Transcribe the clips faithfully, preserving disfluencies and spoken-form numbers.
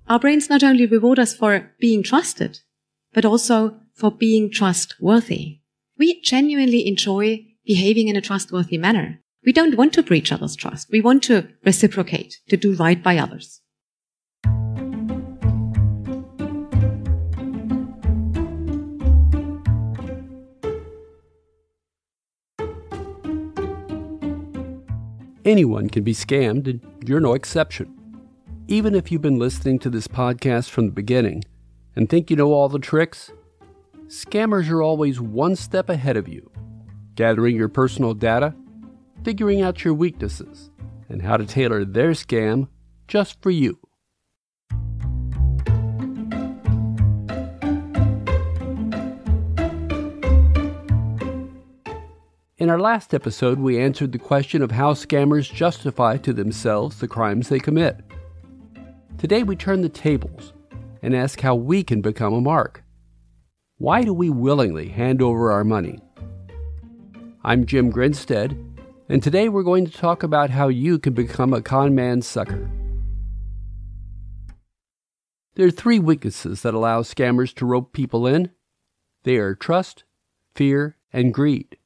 Our brains not only reward us for being trusted, but also for being trustworthy. We genuinely enjoy behaving in a trustworthy manner. We don't want to breach others' trust. We want to reciprocate, to do right by others. Anyone can be scammed, and you're no exception. Even if you've been listening to this podcast from the beginning and think you know all the tricks, scammers are always one step ahead of you, gathering your personal data, figuring out your weaknesses, and how to tailor their scam just for you. In our last episode, we answered the question of how scammers justify to themselves the crimes they commit. Today, we turn the tables and ask how we can become a mark. Why do we willingly hand over our money? I'm Jim Grinstead, and today we're going to talk about how you can become a con man sucker. There are three weaknesses that allow scammers to rope people in. They are trust, fear, and greed.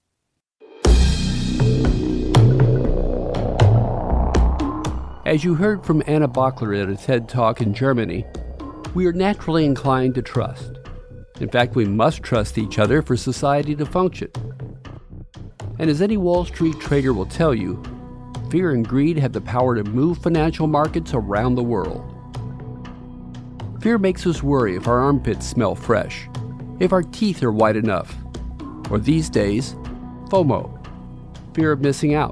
As you heard from Anna Bockler at a TED Talk in Germany, we are naturally inclined to trust. In fact, we must trust each other for society to function. And as any Wall Street trader will tell you, fear and greed have the power to move financial markets around the world. Fear makes us worry if our armpits smell fresh, if our teeth are white enough, or these days, FOMO, fear of missing out.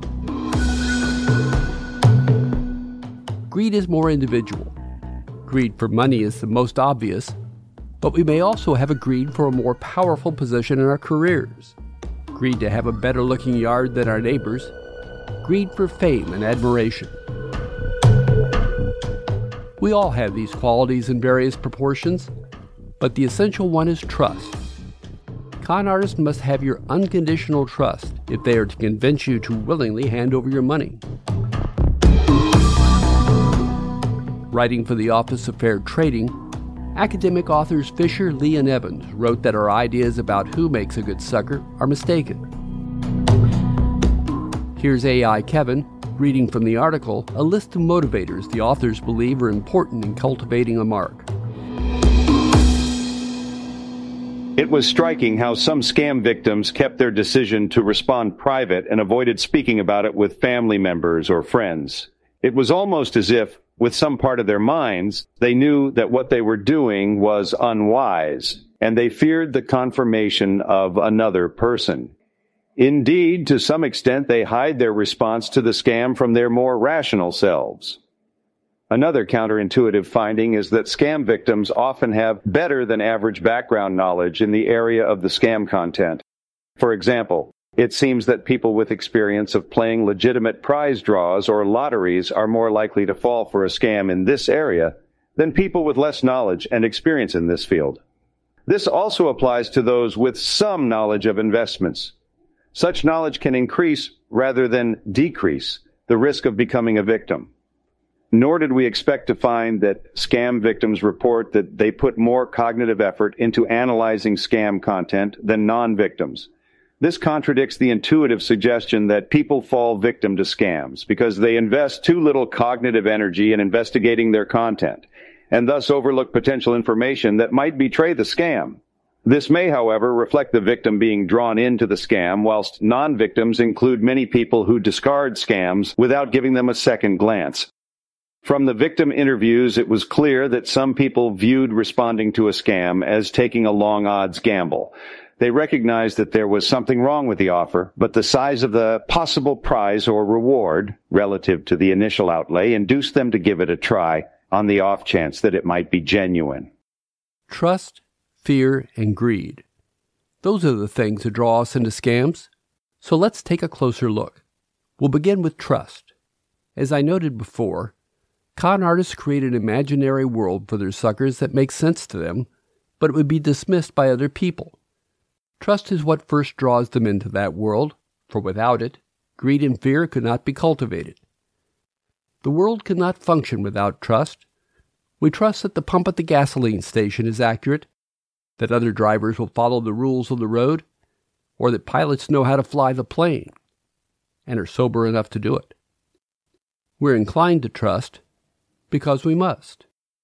Greed is more individual. Greed for money is the most obvious, but we may also have a greed for a more powerful position in our careers. Greed to have a better looking yard than our neighbors. Greed for fame and admiration. We all have these qualities in various proportions, but the essential one is trust. Con artists must have your unconditional trust if they are to convince you to willingly hand over your money. Writing for the Office of Fair Trading, academic authors Fisher, Lee, and Evans wrote that our ideas about who makes a good sucker are mistaken. Here's A I Kevin reading from the article a list of motivators the authors believe are important in cultivating a mark. It was striking how some scam victims kept their decision to respond private and avoided speaking about it with family members or friends. It was almost as if, with some part of their minds, they knew that what they were doing was unwise, and they feared the confirmation of another person. Indeed, to some extent, they hide their response to the scam from their more rational selves. Another counterintuitive finding is that scam victims often have better than average background knowledge in the area of the scam content. For example, it seems that people with experience of playing legitimate prize draws or lotteries are more likely to fall for a scam in this area than people with less knowledge and experience in this field. This also applies to those with some knowledge of investments. Such knowledge can increase rather than decrease the risk of becoming a victim. Nor did we expect to find that scam victims report that they put more cognitive effort into analyzing scam content than non-victims. This contradicts the intuitive suggestion that people fall victim to scams because they invest too little cognitive energy in investigating their content, and thus overlook potential information that might betray the scam. This may, however, reflect the victim being drawn into the scam, whilst non-victims include many people who discard scams without giving them a second glance. From the victim interviews, it was clear that some people viewed responding to a scam as taking a long odds gamble. They recognized that there was something wrong with the offer, but the size of the possible prize or reward relative to the initial outlay induced them to give it a try on the off chance that it might be genuine. Trust, fear, and greed. Those are the things that draw us into scams. So let's take a closer look. We'll begin with trust. As I noted before, con artists create an imaginary world for their suckers that makes sense to them, but it would be dismissed by other people. Trust is what first draws them into that world, for without it, greed and fear could not be cultivated. The world cannot function without trust. We trust that the pump at the gasoline station is accurate, that other drivers will follow the rules of the road, or that pilots know how to fly the plane and are sober enough to do it. We're inclined to trust because we must.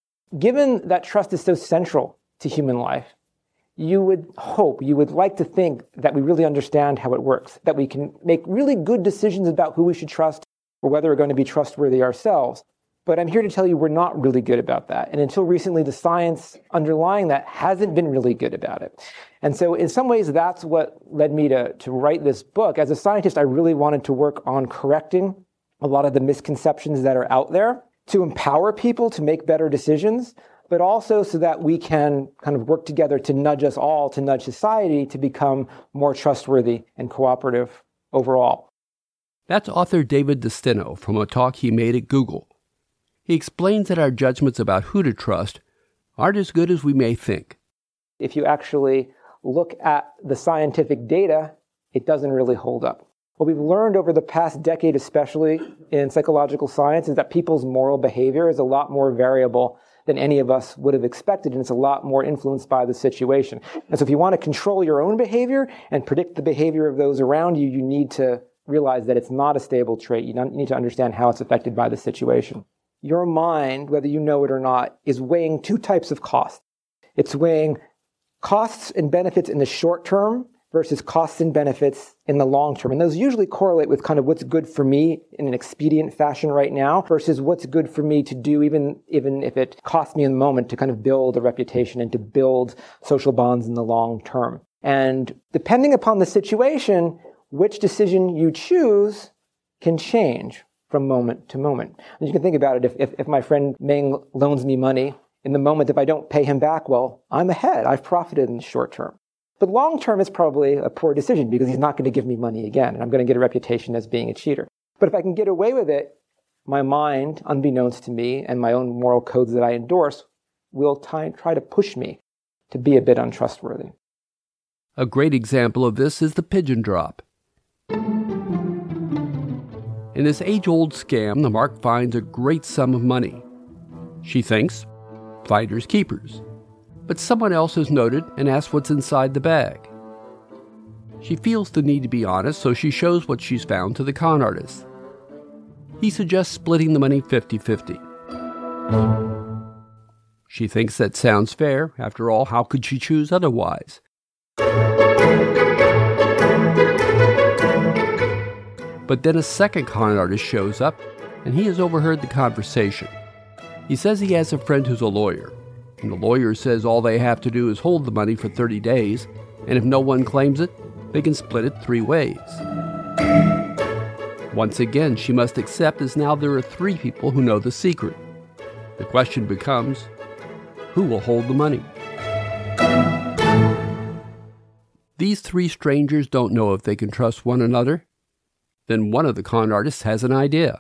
Given that trust is so central to human life, you would hope, you would like to think that we really understand how it works, that we can make really good decisions about who we should trust or whether we're going to be trustworthy ourselves. But I'm here to tell you we're not really good about that. And until recently, the science underlying that hasn't been really good about it. And so in some ways, that's what led me to, to write this book. As a scientist, I really wanted to work on correcting a lot of the misconceptions that are out there, to empower people to make better decisions, but also so that we can kind of work together to nudge us all, to nudge society to become more trustworthy and cooperative overall. That's author David DeSteno from a talk he made at Google. He explains that our judgments about who to trust aren't as good as we may think. If you actually look at the scientific data, it doesn't really hold up. What we've learned over the past decade, especially in psychological science, is that people's moral behavior is a lot more variable than any of us would have expected, and it's a lot more influenced by the situation. And so if you want to control your own behavior and predict the behavior of those around you, you need to realize that it's not a stable trait. You need to understand how it's affected by the situation. Your mind, whether you know it or not, is weighing two types of costs. It's weighing costs and benefits in the short term versus costs and benefits in the long term. And those usually correlate with kind of what's good for me in an expedient fashion right now versus what's good for me to do even, even if it costs me in the moment to kind of build a reputation and to build social bonds in the long term. And depending upon the situation, which decision you choose can change from moment to moment. And you can think about it, if, if, if my friend Ming loans me money, in the moment, if I don't pay him back, well, I'm ahead. I've profited in the short term. But long term is probably a poor decision because he's not going to give me money again, and I'm going to get a reputation as being a cheater. But if I can get away with it, my mind, unbeknownst to me, and my own moral codes that I endorse will t- try to push me to be a bit untrustworthy. A great example of this is the pigeon drop. In this age-old scam, the mark finds a great sum of money. She thinks, finders keepers. But someone else has noted and asks what's inside the bag. She feels the need to be honest, so she shows what she's found to the con artist. He suggests splitting the money fifty-fifty. She thinks that sounds fair. After all, how could she choose otherwise? But then a second con artist shows up, and he has overheard the conversation. He says he has a friend who's a lawyer, and the lawyer says all they have to do is hold the money for thirty days, and if no one claims it, they can split it three ways. Once again, she must accept as now there are three people who know the secret. The question becomes, who will hold the money? These three strangers don't know if they can trust one another. Then one of the con artists has an idea.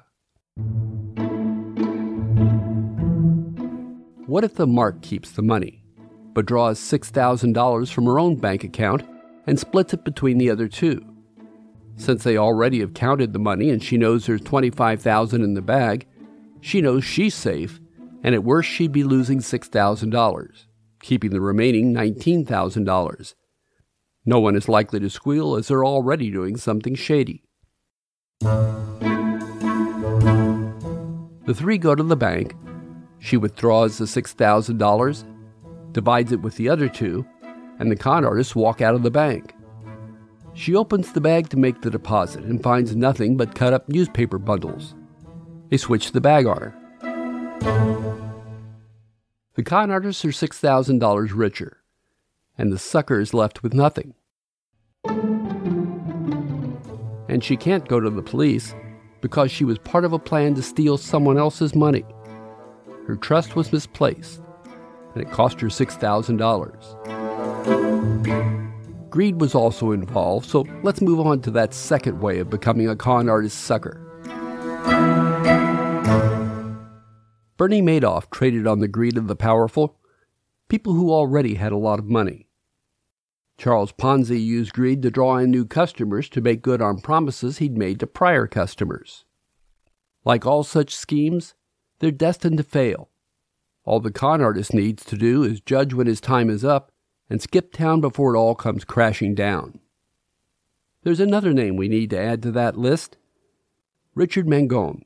What if the mark keeps the money, but draws six thousand dollars from her own bank account and splits it between the other two? Since they already have counted the money and she knows there's twenty-five thousand dollars in the bag, she knows she's safe, and at worst she'd be losing six thousand dollars, keeping the remaining nineteen thousand dollars. No one is likely to squeal as they're already doing something shady. The three go to the bank. She withdraws the six thousand dollars, divides it with the other two, and the con artists walk out of the bank. She opens the bag to make the deposit and finds nothing but cut up newspaper bundles. They switch the bag on her. The con artists are six thousand dollars richer, and the sucker is left with nothing. And she can't go to the police because she was part of a plan to steal someone else's money. Her trust was misplaced, and it cost her six thousand dollars. Greed was also involved, so let's move on to that second way of becoming a con artist sucker. Bernie Madoff traded on the greed of the powerful, people who already had a lot of money. Charles Ponzi used greed to draw in new customers to make good on promises he'd made to prior customers. Like all such schemes, they're destined to fail. All the con artist needs to do is judge when his time is up and skip town before it all comes crashing down. There's another name we need to add to that list: Richard Mangone.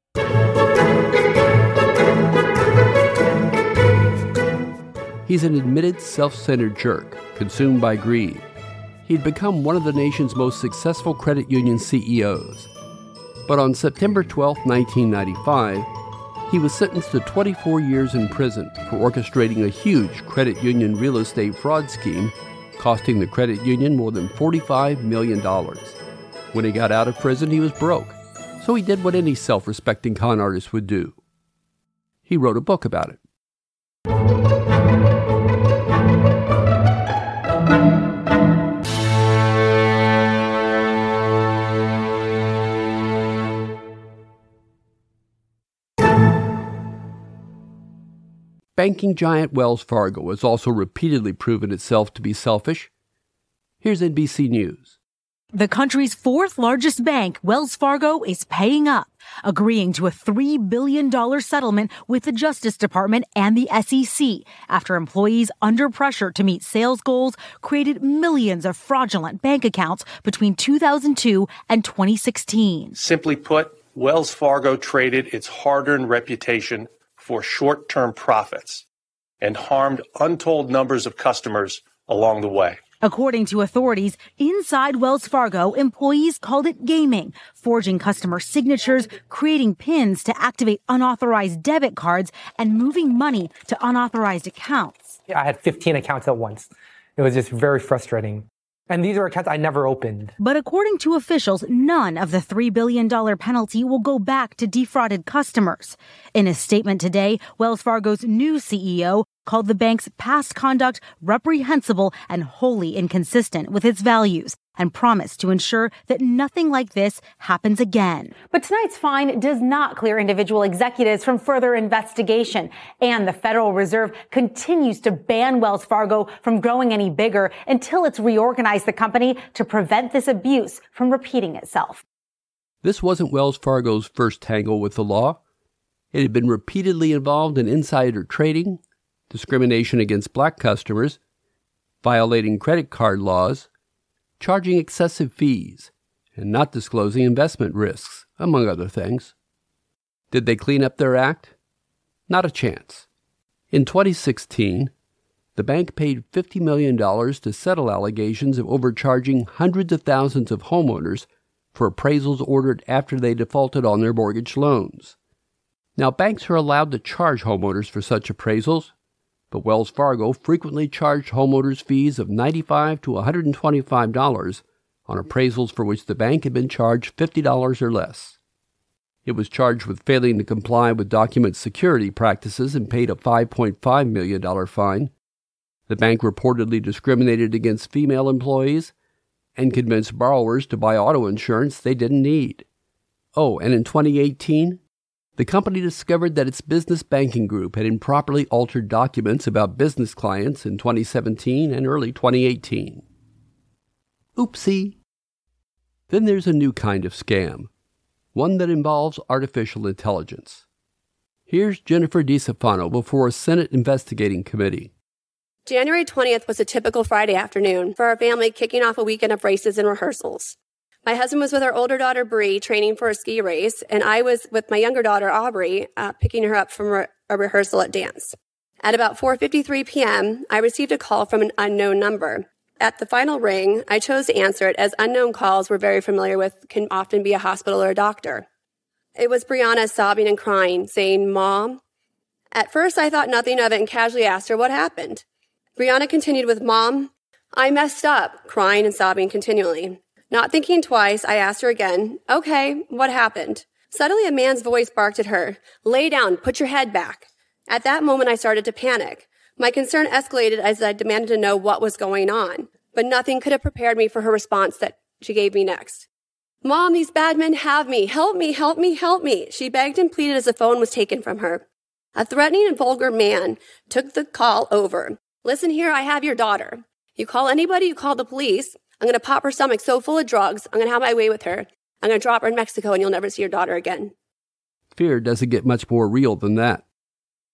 He's an admitted self-centered jerk, consumed by greed. He'd become one of the nation's most successful credit union C E Os. But on September twelfth, nineteen ninety-five, he was sentenced to twenty-four years in prison for orchestrating a huge credit union real estate fraud scheme, costing the credit union more than forty-five million dollars. When he got out of prison, he was broke, so he did what any self-respecting con artist would do. He wrote a book about it. Banking giant Wells Fargo has also repeatedly proven itself to be selfish. Here's N B C News. The country's fourth largest bank, Wells Fargo, is paying up, agreeing to a three billion dollars settlement with the Justice Department and the S E C after employees under pressure to meet sales goals created millions of fraudulent bank accounts between two thousand two and twenty sixteen. Simply put, Wells Fargo traded its hard-earned reputation for short-term profits and harmed untold numbers of customers along the way. According to authorities, inside Wells Fargo, employees called it gaming, forging customer signatures, creating PINs to activate unauthorized debit cards, and moving money to unauthorized accounts. I had fifteen accounts at once. It was just very frustrating. And these are accounts I never opened. But according to officials, none of the three billion dollars penalty will go back to defrauded customers. In a statement today, Wells Fargo's new C E O called the bank's past conduct reprehensible and wholly inconsistent with its values, and promised to ensure that nothing like this happens again. But tonight's fine does not clear individual executives from further investigation. And the Federal Reserve continues to ban Wells Fargo from growing any bigger until it's reorganized the company to prevent this abuse from repeating itself. This wasn't Wells Fargo's first tangle with the law. It had been repeatedly involved in insider trading, discrimination against black customers, violating credit card laws, charging excessive fees, and not disclosing investment risks, among other things. Did they clean up their act? Not a chance. In twenty sixteen, the bank paid fifty million dollars to settle allegations of overcharging hundreds of thousands of homeowners for appraisals ordered after they defaulted on their mortgage loans. Now, banks are allowed to charge homeowners for such appraisals, but Wells Fargo frequently charged homeowners fees of ninety-five to one hundred twenty-five dollars on appraisals for which the bank had been charged fifty dollars or less. It was charged with failing to comply with document security practices and paid a five point five million dollars fine. The bank reportedly discriminated against female employees and convinced borrowers to buy auto insurance they didn't need. Oh, and in twenty eighteen, the company discovered that its business banking group had improperly altered documents about business clients in twenty seventeen and early twenty eighteen. Oopsie. Then there's a new kind of scam, one that involves artificial intelligence. Here's Jennifer DeStefano before a Senate investigating committee. January twentieth was a typical Friday afternoon for our family, kicking off a weekend of races and rehearsals. My husband was with our older daughter, Bree, training for a ski race, and I was with my younger daughter, Aubrey, uh, picking her up from re- a rehearsal at dance. At about four fifty-three p.m., I received a call from an unknown number. At the final ring, I chose to answer it, as unknown calls we're very familiar with can often be a hospital or a doctor. It was Brianna sobbing and crying, saying, "Mom." At first, I thought nothing of it and casually asked her what happened. Brianna continued with, "Mom, I messed up," crying and sobbing continually. Not thinking twice, I asked her again, "Okay, what happened?" Suddenly, a man's voice barked at her, "Lay down, put your head back." At that moment, I started to panic. My concern escalated as I demanded to know what was going on, but nothing could have prepared me for her response that she gave me next. "Mom, these bad men have me. Help me, help me, help me," she begged and pleaded as the phone was taken from her. A threatening and vulgar man took the call over. "Listen here, I have your daughter. You call anybody, you call the police. I'm going to pop her stomach so full of drugs, I'm going to have my way with her. I'm going to drop her in Mexico and you'll never see your daughter again." Fear doesn't get much more real than that.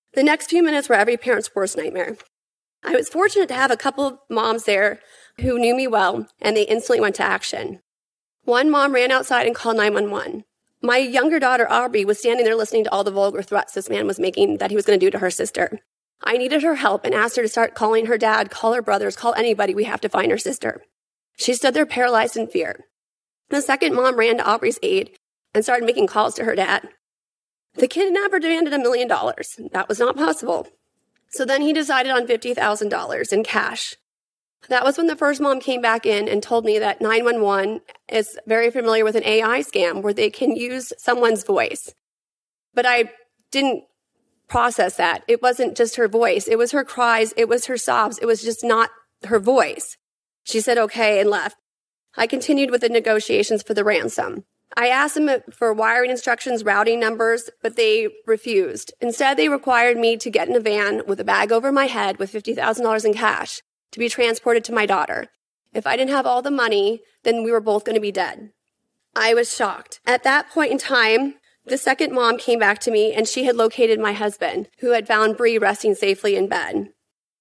The next few minutes were every parent's worst nightmare. I was fortunate to have a couple of moms there who knew me well, and they instantly went to action. One mom ran outside and called nine one one. My younger daughter, Aubrey, was standing there listening to all the vulgar threats this man was making that he was going to do to her sister. I needed her help and asked her to start calling her dad, call her brothers, call anybody. We have to find her sister. She stood there paralyzed in fear. The second mom ran to Aubrey's aid and started making calls to her dad. The kidnapper demanded a million dollars. That was not possible. So then he decided on fifty thousand dollars in cash. That was when the first mom came back in and told me that nine one one is very familiar with an A I scam where they can use someone's voice. But I didn't process that. It wasn't just her voice. It was her cries. It was her sobs. It was just not her voice. She said okay and left. I continued with the negotiations for the ransom. I asked them for wiring instructions, routing numbers, but they refused. Instead, they required me to get in a van with a bag over my head with fifty thousand dollars in cash to be transported to my daughter. If I didn't have all the money, then we were both going to be dead. I was shocked. At that point in time, the second mom came back to me and she had located my husband, who had found Bree resting safely in bed.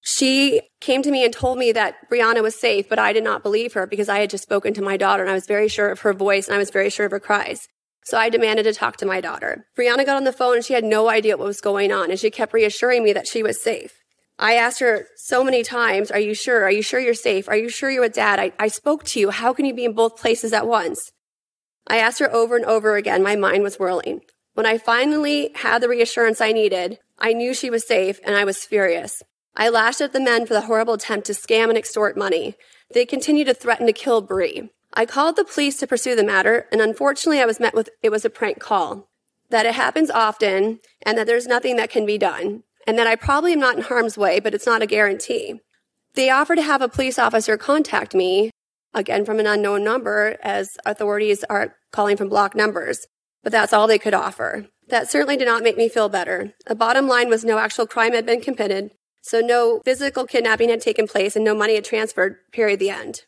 She came to me and told me that Brianna was safe, but I did not believe her because I had just spoken to my daughter and I was very sure of her voice and I was very sure of her cries. So I demanded to talk to my daughter. Brianna got on the phone and she had no idea what was going on and she kept reassuring me that she was safe. I asked her so many times, are you sure? Are you sure you're safe? Are you sure you're with Dad? I, I spoke to you. How can you be in both places at once? I asked her over and over again. My mind was whirling. When I finally had the reassurance I needed, I knew she was safe and I was furious. I lashed at the men for the horrible attempt to scam and extort money. They continued to threaten to kill Bree. I called the police to pursue the matter, and unfortunately I was met with it was a prank call, that it happens often, and that there's nothing that can be done, and that I probably am not in harm's way, but it's not a guarantee. They offered to have a police officer contact me, again from an unknown number, as authorities are calling from blocked numbers, but that's all they could offer. That certainly did not make me feel better. The bottom line was no actual crime had been committed, so no physical kidnapping had taken place and no money had transferred, period, the end.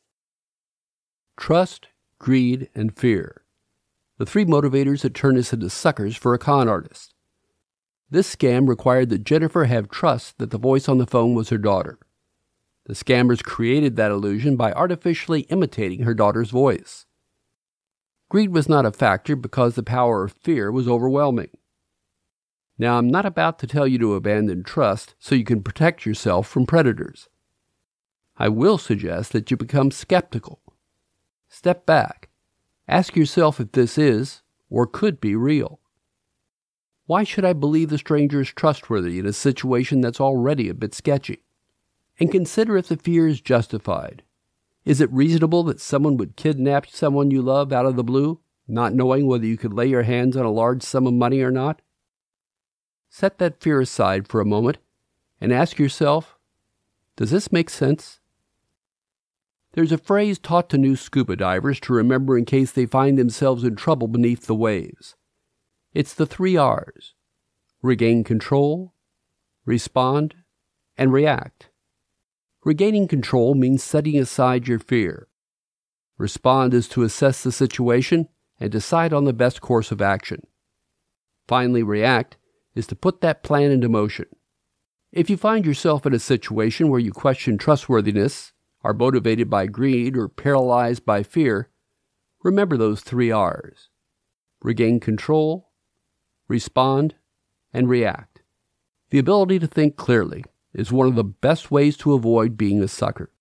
Trust, greed, and fear. The three motivators that turn us into suckers for a con artist. This scam required that Jennifer have trust that the voice on the phone was her daughter. The scammers created that illusion by artificially imitating her daughter's voice. Greed was not a factor because the power of fear was overwhelming. Now, I'm not about to tell you to abandon trust so you can protect yourself from predators. I will suggest that you become skeptical. Step back. Ask yourself if this is, or could be, real. Why should I believe the stranger is trustworthy in a situation that's already a bit sketchy? And consider if the fear is justified. Is it reasonable that someone would kidnap someone you love out of the blue, not knowing whether you could lay your hands on a large sum of money or not? Set that fear aside for a moment and ask yourself, does this make sense? There's a phrase taught to new scuba divers to remember in case they find themselves in trouble beneath the waves. It's the three R's: regain control, respond, and react. Regaining control means setting aside your fear. Respond is to assess the situation and decide on the best course of action. Finally, react is to put that plan into motion. If you find yourself in a situation where you question trustworthiness, are motivated by greed, or paralyzed by fear, remember those three R's. Regain control, respond, and react. The ability to think clearly is one of the best ways to avoid being a sucker.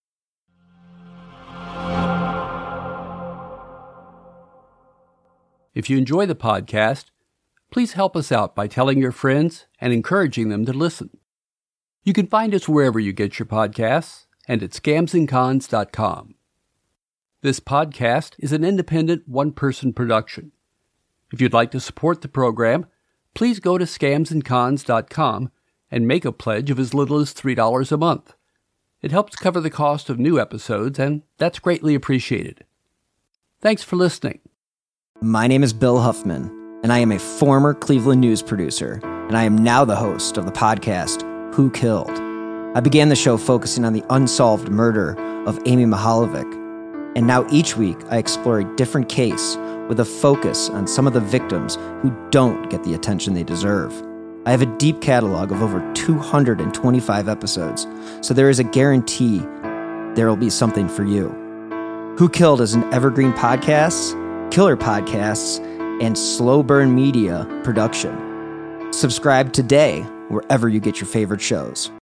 If you enjoy the podcast, please help us out by telling your friends and encouraging them to listen. You can find us wherever you get your podcasts and at scams and cons dot com. This podcast is an independent one-person production. If you'd like to support the program, please go to scams and cons dot com and make a pledge of as little as three dollars a month. It helps cover the cost of new episodes, and that's greatly appreciated. Thanks for listening. My name is Bill Huffman, and I am a former Cleveland news producer, and I am now the host of the podcast, Who Killed? I began the show focusing on the unsolved murder of Amy Mihaljevic, and now each week I explore a different case with a focus on some of the victims who don't get the attention they deserve. I have a deep catalog of over two hundred twenty-five episodes, so there is a guarantee there will be something for you. Who Killed is an Evergreen Podcasts, Killer Podcasts, and Slow Burn Media production. Subscribe today wherever you get your favorite shows.